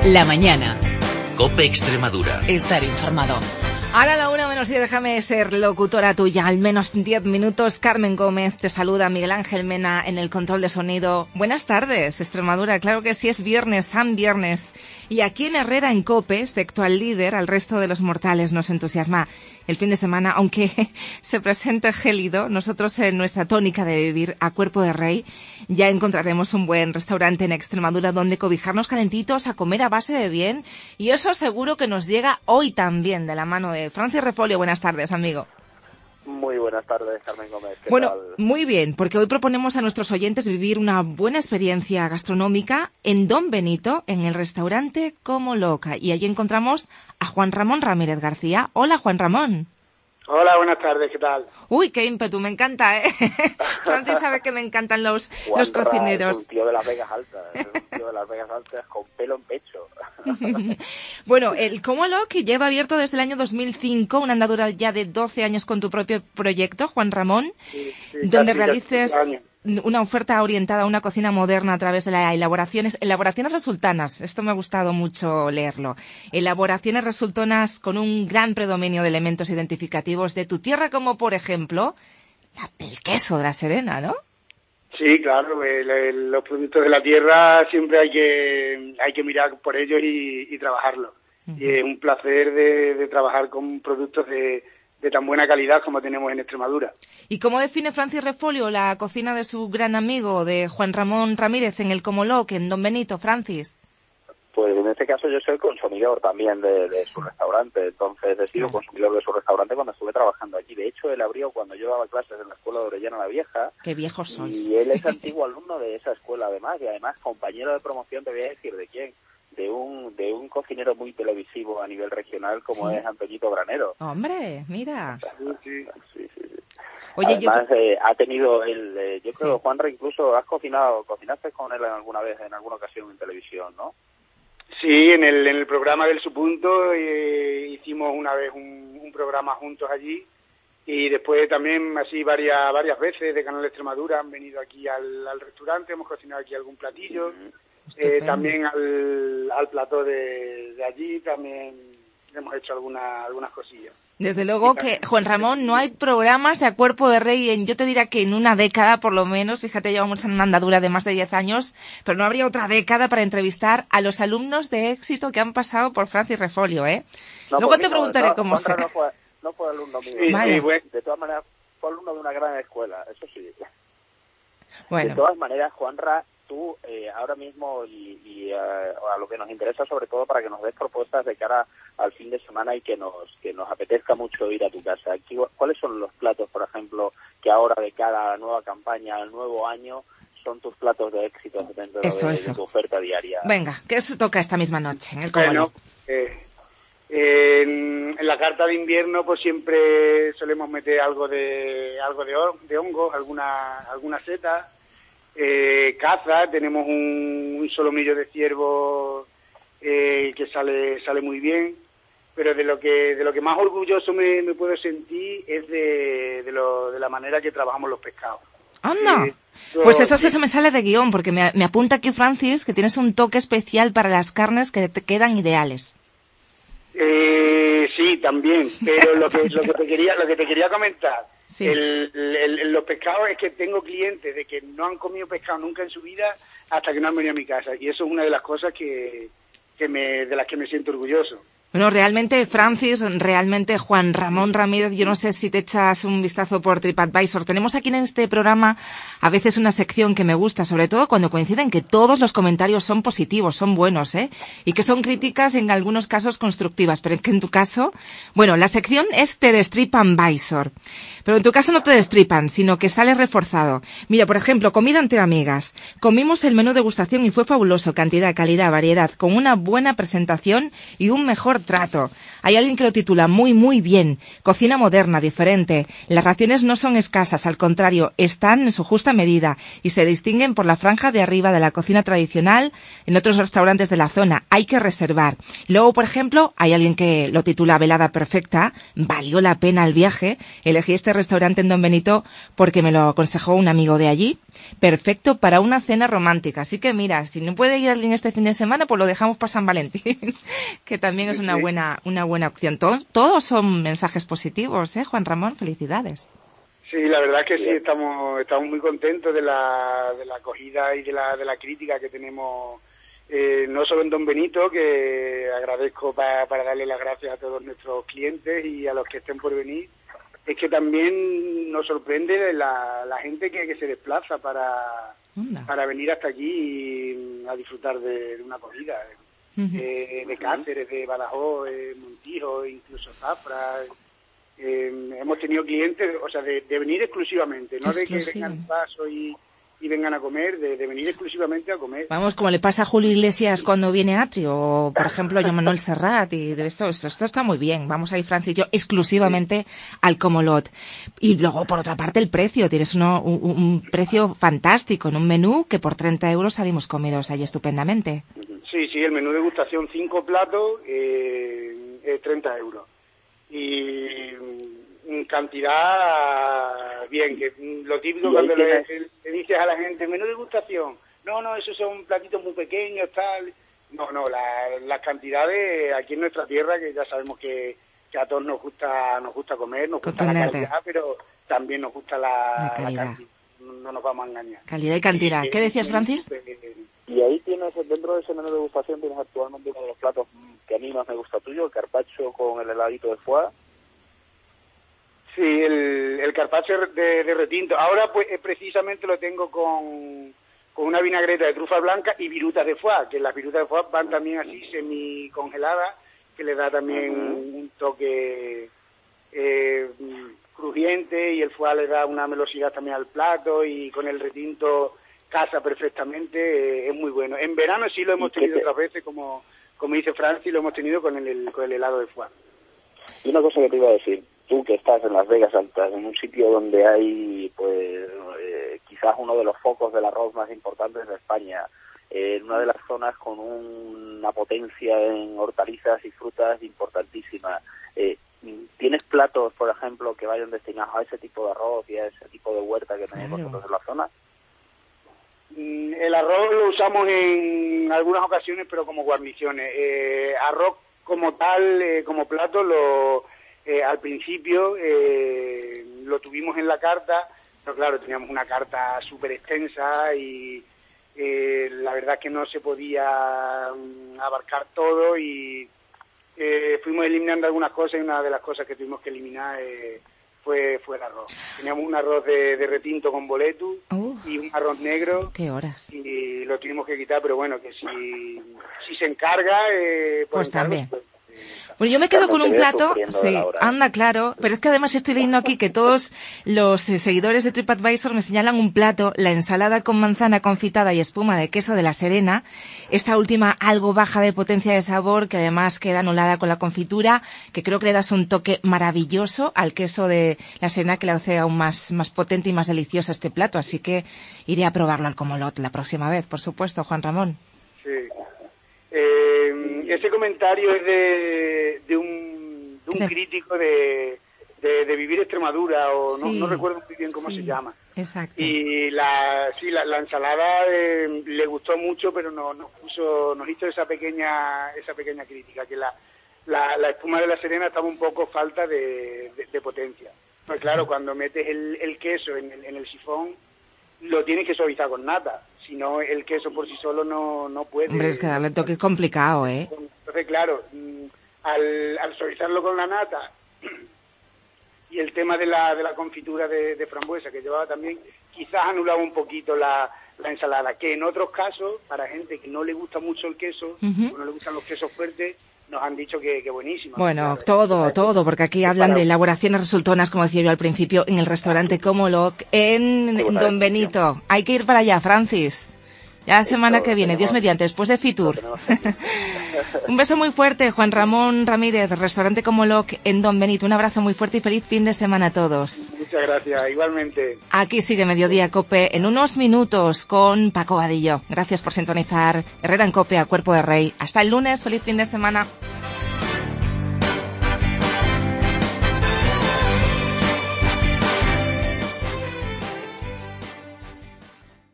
La mañana. COPE Extremadura. Estar informado. Ahora a la 1:10, déjame ser locutora tuya, al menos 10 minutos. Carmen Gómez te saluda, Miguel Ángel Mena en el control de sonido. Buenas tardes, Extremadura. Claro que sí, es viernes, San Viernes. Y aquí en Herrera, en COPE, excepto al líder, al resto de los mortales nos entusiasma el fin de semana, aunque se presente gélido. Nosotros, en nuestra tónica de vivir a cuerpo de rey, ya encontraremos un buen restaurante en Extremadura donde cobijarnos calentitos a comer a base de bien. Y eso seguro que nos llega hoy también, de la mano de Francis Refolio. Buenas tardes, amigo. Muy buenas tardes, Carmen Gómez. Bueno, tal? Muy bien, porque hoy proponemos a nuestros oyentes vivir una buena experiencia gastronómica en Don Benito, en el restaurante Como Loca. Y allí encontramos a Juan Ramón Ramírez García. Hola, Juan Ramón. Hola, buenas tardes, ¿qué tal? Uy, qué ímpetu, me encanta, ¿eh? Francis sabe que me encantan los cocineros. Es un tío de las Vegas Altas, con pelo en pecho. Bueno, el Como Loca lleva abierto desde el año 2005, una andadura ya de 12 años con tu propio proyecto, Juan Ramón, donde realices una oferta orientada a una cocina moderna a través de las elaboraciones resultanas. Esto me ha gustado mucho leerlo. Elaboraciones resultonas con un gran predominio de elementos identificativos de tu tierra, como por ejemplo el queso de La Serena, ¿no? Sí, claro, los productos de la tierra siempre hay que mirar por ellos y trabajarlos. Uh-huh. Y es un placer de trabajar con productos de tan buena calidad como tenemos en Extremadura. ¿Y cómo define Francis Refolio la cocina de su gran amigo, de Juan Ramón Ramírez, en el Como Loca, en Don Benito, Francis? Pues en este caso yo soy consumidor también de su restaurante, entonces he sido consumidor de su restaurante cuando estuve trabajando aquí. De hecho, él abrió cuando yo daba clases en la Escuela de Orellana la Vieja. ¡Qué viejos sois! Y él es antiguo alumno de esa escuela además, y además compañero de promoción, te voy a decir de quién, de un cocinero muy televisivo a nivel regional como es Antoñito Granero. ¡Hombre, mira! Sí. Oye, además, ha tenido yo creo, Juanra, incluso cocinaste con él alguna vez, en alguna ocasión en televisión, ¿no? Sí, en el programa del Su Punto hicimos una vez un programa juntos allí, y después también así varias veces de Canal Extremadura han venido aquí al restaurante, hemos cocinado aquí algún platillo, también al plató de allí también hemos hecho algunas cosillas. Desde luego que, Juan Ramón, no hay programas de A Cuerpo de Rey yo te diría que en una década por lo menos. Fíjate, llevamos en una andadura de más de 10 años, pero no habría otra década para entrevistar a los alumnos de éxito que han pasado por Francis Refolio, ¿eh? No, luego te preguntaré cómo se... No fue alumno mío. Sí, de todas maneras, fue alumno de una gran escuela, eso sí. Bueno. De todas maneras, Juanra, tú ahora mismo y a lo que nos interesa sobre todo para que nos des propuestas de cara al fin de semana y que nos apetezca mucho ir a tu casa. ¿Cuáles son los platos, por ejemplo, que ahora de cara a la nueva campaña, al nuevo año, son tus platos de éxito dentro de tu oferta diaria? Venga, que eso toca esta misma noche en el Como Loca. En la carta de invierno pues siempre solemos meter algo de hongos, alguna seta. Caza, tenemos un solomillo de ciervo que sale muy bien, pero de lo que más orgulloso me puedo sentir es de la manera que trabajamos los pescados. ¡Anda! Pues eso se me sale de guión, porque me apunta aquí Francis que tienes un toque especial para las carnes que te quedan ideales. Sí, también, pero lo que te quería comentar, sí. Los pescados es que tengo clientes de que no han comido pescado nunca en su vida hasta que no han venido a mi casa, y eso es una de las cosas de las que me siento orgulloso. Bueno, realmente, Francis, Juan Ramón Ramírez, yo no sé si te echas un vistazo por TripAdvisor. Tenemos aquí en este programa a veces una sección que me gusta, sobre todo cuando coinciden que todos los comentarios son positivos, son buenos, y que son críticas en algunos casos constructivas, pero es que en tu caso, bueno, la sección es Te Destripan Visor. Pero en tu caso no te destripan, sino que sale reforzado. Mira, por ejemplo, comida entre amigas. Comimos el menú degustación y fue fabuloso, cantidad, calidad, variedad, con una buena presentación y un mejor mejor trato. Hay alguien que lo titula muy, muy bien. Cocina moderna, diferente. Las raciones no son escasas, al contrario, están en su justa medida y se distinguen por la franja de arriba de la cocina tradicional en otros restaurantes de la zona. Hay que reservar. Luego, por ejemplo, hay alguien que lo titula Velada Perfecta. Valió la pena el viaje. Elegí este restaurante en Don Benito porque me lo aconsejó un amigo de allí. Perfecto para una cena romántica. Así que mira, si no puede ir alguien este fin de semana, pues lo dejamos para San Valentín, que también es una buena opción. Todos son mensajes positivos, Juan Ramón, felicidades. Sí, la verdad es que sí, estamos muy contentos de la acogida y de la crítica que tenemos, no solo en Don Benito, que agradezco para darle las gracias a todos nuestros clientes y a los que estén por venir. Es que también nos sorprende la gente que se desplaza para venir hasta aquí a disfrutar de una comida. De Cáceres, de Badajoz, Montijo, incluso Zafra. Hemos tenido clientes, o sea, de venir exclusivamente, no de que vengan al paso y vengan a comer, de venir exclusivamente a comer. Vamos, como le pasa a Julio Iglesias cuando viene a Atrio, o por ejemplo Joan Manuel Serrat, y de esto está muy bien. Vamos a ir, Francis y yo, exclusivamente al Comolot. Y luego, por otra parte, el precio. Tienes un precio fantástico en un menú que por 30 euros salimos comidos allí estupendamente. Sí, el menú degustación 5 platos, 30 euros. Y cantidad, bien, que lo típico cuando le dices a la gente, menú degustación, no, esos son platitos muy pequeños, tal. No, las cantidades aquí en nuestra tierra, que ya sabemos que a todos nos gusta comer, nos gusta la calidad, pero también nos gusta la calidad. No nos vamos a engañar. Calidad y cantidad. ¿Qué decías, Francis? Y ahí tienes, dentro de ese menú de degustación, tienes actualmente uno de los platos que a mí más me gusta tuyo, el carpaccio con el heladito de foie. Sí, el carpaccio de retinto. Ahora, pues, precisamente lo tengo con una vinagreta de trufa blanca y virutas de foie, que las virutas de foie van también así semi-congeladas, que le da también un toque crujiente, y el foie le da una melosidad también al plato, y con el retinto casa perfectamente, es muy bueno. En verano sí lo hemos tenido otras veces, como dice Francis, lo hemos tenido con el helado de foie. Y una cosa que te iba a decir, tú que estás en Las Vegas Altas, en un sitio donde hay, pues, quizás uno de los focos del arroz más importantes de España, en una de las zonas con una potencia en hortalizas y frutas importantísima, ¿tienes platos, por ejemplo, que vayan destinados a ese tipo de arroz y a ese tipo de huerta que tenéis vosotros en la zona? El arroz lo usamos en algunas ocasiones, pero como guarniciones. Arroz como tal, como plato, al principio lo tuvimos en la carta, pero claro, teníamos una carta súper extensa y la verdad es que no se podía abarcar todo, y fuimos eliminando algunas cosas, y una de las cosas que tuvimos que eliminar fue el arroz. Teníamos un arroz de retinto con boletus y un arroz negro. ¿Qué horas? Y lo tuvimos que quitar, pero bueno, que si se encarga... pues también. Bueno, yo me quedo con un plato, sí, anda, claro, pero es que además estoy leyendo aquí que todos los seguidores de TripAdvisor me señalan un plato, la ensalada con manzana confitada y espuma de queso de La Serena, esta última algo baja de potencia de sabor, que además queda anulada con la confitura, que creo que le das un toque maravilloso al queso de La Serena, que le hace aún más potente y más delicioso este plato, así que iré a probarlo al Comolot la próxima vez, por supuesto, Juan Ramón. Sí. Ese comentario es de un crítico de Vivir Extremadura, o sí, no recuerdo muy bien cómo se llama. Exacto. Y la ensalada le gustó mucho, pero nos hizo esa pequeña crítica, que la espuma de La Serena estaba un poco falta de potencia. Pues claro, cuando metes el queso en el sifón, lo tienes que suavizar con nata. Si no, el queso por sí solo no puede. Hombre, es que darle toque es complicado, ¿eh? Entonces, claro, al suavizarlo con la nata y el tema de la confitura de frambuesa que llevaba también, quizás anulaba un poquito la ensalada, que en otros casos, para gente que no le gusta mucho el queso, o no le gustan los quesos fuertes, nos han dicho que buenísima. Bueno, claro, todo, porque aquí hablan de elaboraciones resultonas, como decía yo al principio, en el restaurante Comolot, en Don Benito. Hay que ir para allá, Francis. Ya la semana que viene, Dios mediante, después de Fitur. Un beso muy fuerte, Juan Ramón Ramírez, Restaurante Comoloc en Don Benito. Un abrazo muy fuerte y feliz fin de semana a todos. Muchas gracias, igualmente. Aquí sigue Mediodía Cope en unos minutos con Paco Vadillo. Gracias por sintonizar Herrera en Cope a Cuerpo de Rey. Hasta el lunes, feliz fin de semana.